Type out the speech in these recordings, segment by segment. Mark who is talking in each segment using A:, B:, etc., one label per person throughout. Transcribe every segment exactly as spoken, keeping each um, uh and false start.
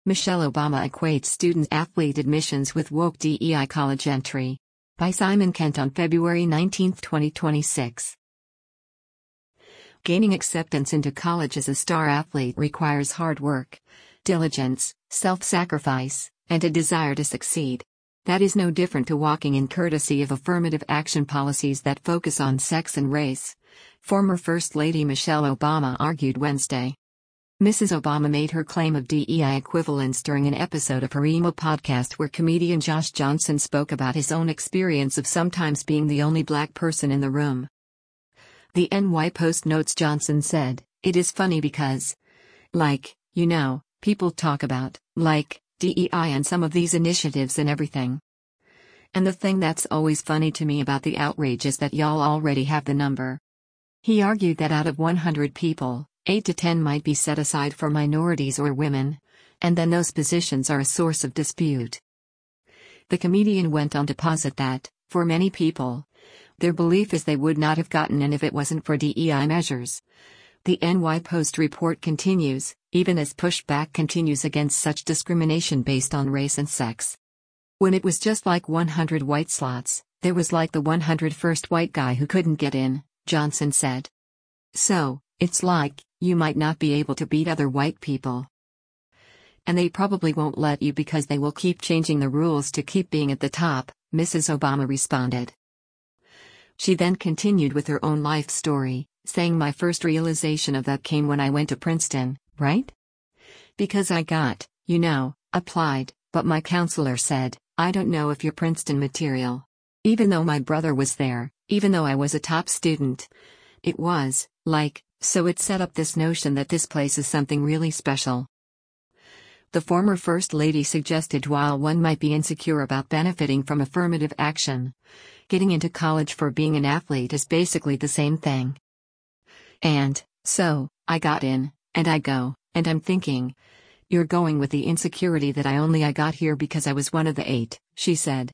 A: Michelle Obama equates student-athlete admissions with woke D E I college entry. By Simon Kent on February nineteenth, twenty twenty-six. Gaining acceptance into college as a star athlete requires hard work, diligence, self-sacrifice, and a desire to succeed. That is no different to walking in courtesy of affirmative action policies that focus on sex and race, former First Lady Michelle Obama argued Wednesday. Missus Obama made her claim of D E I equivalence during an episode of her Emo podcast where comedian Josh Johnson spoke about his own experience of sometimes being the only black person in the room. The N Y Post notes Johnson said, "It is funny because, like, you know, people talk about, like, D E I and some of these initiatives and everything. And the thing that's always funny to me about the outrage is that y'all already have the number." He argued that out of one hundred people, eight to ten might be set aside for minorities or women, and then those positions are a source of dispute. The comedian went on to posit that, for many people, their belief is they would not have gotten in if it wasn't for D E I measures. The N Y Post report continues, even as pushback continues against such discrimination based on race and sex. When it was just like one hundred white slots, there was like the one hundred first white guy who couldn't get in, Johnson said. So, it's like, you might not be able to beat other white people. And they probably won't let you because they will keep changing the rules to keep being at the top, Missus Obama responded. She then continued with her own life story, saying, "My first realization of that came when I went to Princeton, right? Because I got, you know, applied, but my counselor said, I don't know if you're Princeton material. Even though my brother was there, even though I was a top student. It was, like, so it set up this notion that this place is something really special." The former First Lady suggested while one might be insecure about benefiting from affirmative action, getting into college for being an athlete is basically the same thing. And, so, I got in, and I go, and I'm thinking, you're going with the insecurity that I only I got here because I was one of the eight, she said.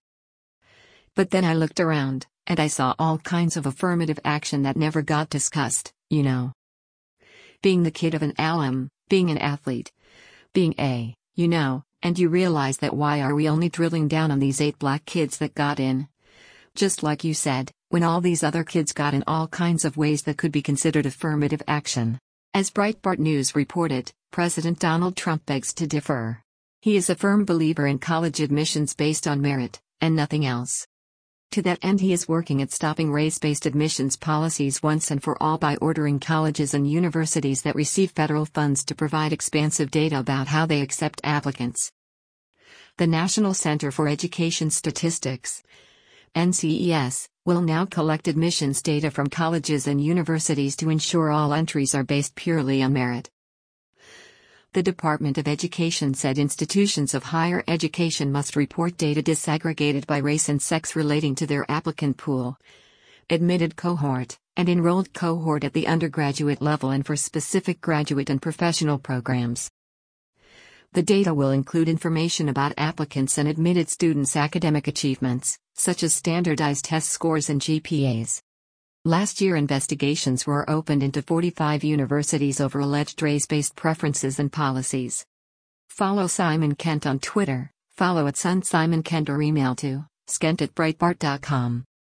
A: But then I looked around, and I saw all kinds of affirmative action that never got discussed, you know. Being the kid of an alum, being an athlete, being a, you know, and you realize that why are we only drilling down on these eight black kids that got in? Just like you said, when all these other kids got in all kinds of ways that could be considered affirmative action. As Breitbart News reported, President Donald Trump begs to differ. He is a firm believer in college admissions based on merit, and nothing else. To that end, he is working at stopping race-based admissions policies once and for all by ordering colleges and universities that receive federal funds to provide expansive data about how they accept applicants. The National Center for Education Statistics, N C E S, will now collect admissions data from colleges and universities to ensure all entries are based purely on merit. The Department of Education said institutions of higher education must report data disaggregated by race and sex relating to their applicant pool, admitted cohort, and enrolled cohort at the undergraduate level and for specific graduate and professional programs. The data will include information about applicants and admitted students' academic achievements, such as standardized test scores and G P As. Last year, investigations were opened into forty-five universities over alleged race-based preferences and policies. Follow Simon Kent on Twitter, follow at Sun Simon Kent or email to skent at breitbart dot com.